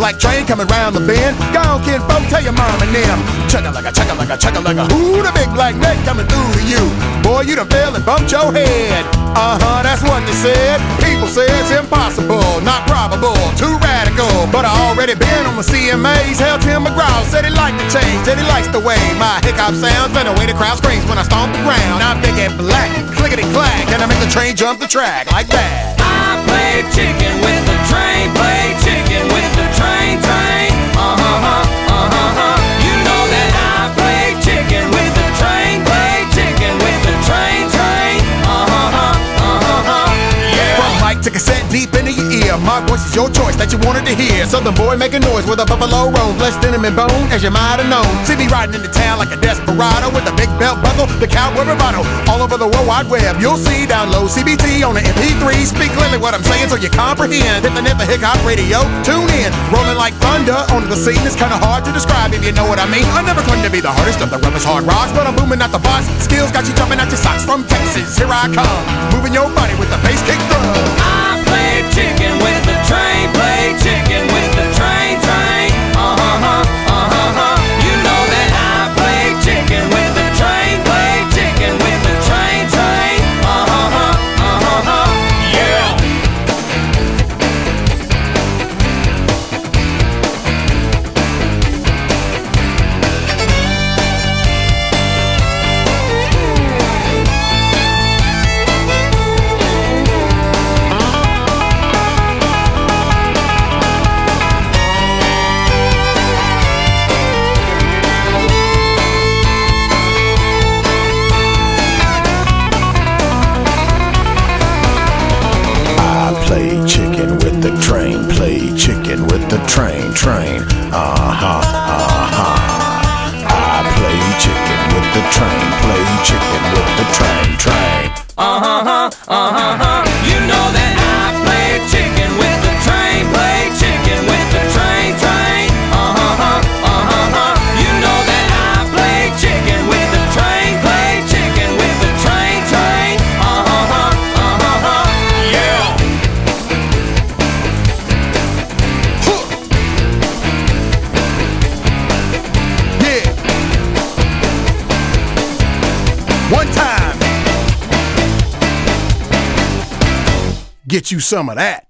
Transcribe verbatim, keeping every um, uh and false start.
like train coming round the bend. Go on, kinfolk, tell your mom and them. Chugga like a chugga like a chugga like a. Ooh, the big black neck coming through to you. Boy, you done fell and bumped your head. Uh-huh, that's what they said. People say it's impossible, not probable, too radical. But I already been on the C M As. Hell, Tim McGraw said he liked the change, that he likes the way my hiccup sounds and the way the crowd screams when I stomp the ground. I'm big and black, clickety clack, and I make the train jump the track like that. I play chicken with the train, play chicken with the train, train. Uh-huh, uh-huh, you know that I play chicken with the train, play chicken with the train, train. Uh-huh, uh-huh, yeah. From mic to cassette deep into your ear, my voice is your choice that you wanted to hear. Southern boy making noise with a buffalo roam, blessed denim and bone, as you might have known. See me riding into town like a desperado with a big belt buckle, the cowboy bravado. All over the World Wide Web, you'll see download C B T on the M P three. Speak clearly what I'm saying so you comprehend. Hit the net, the hip hop radio, tune in. Rolling like thunder onto the scene. It's kinda hard to describe if you know what I mean. I never claimed to be the hardest of the roughest hard rocks, but I'm booming out the box. Skills got you jumping out your socks. From Texas, here I come, moving your body with the bass kick drum. I play chicken with the train, play chicken with the train, train. Uh-huh, uh-huh, you know that I play chicken with the train, play chicken with the train, train. Uh-huh, uh-huh, yeah. Play chicken with the train, play chicken with the train, train. Uh-huh, uh-huh. I play chicken with the train, play chicken with the train, train. Uh-huh, uh-huh, you know that I play chicken with the train, play chicken with the train, train. Uh-huh, uh-huh, you know that I play chicken with the train, play chicken with the train, train. Uh-huh, uh-huh, yeah. Yeah. One time. Get you some of that.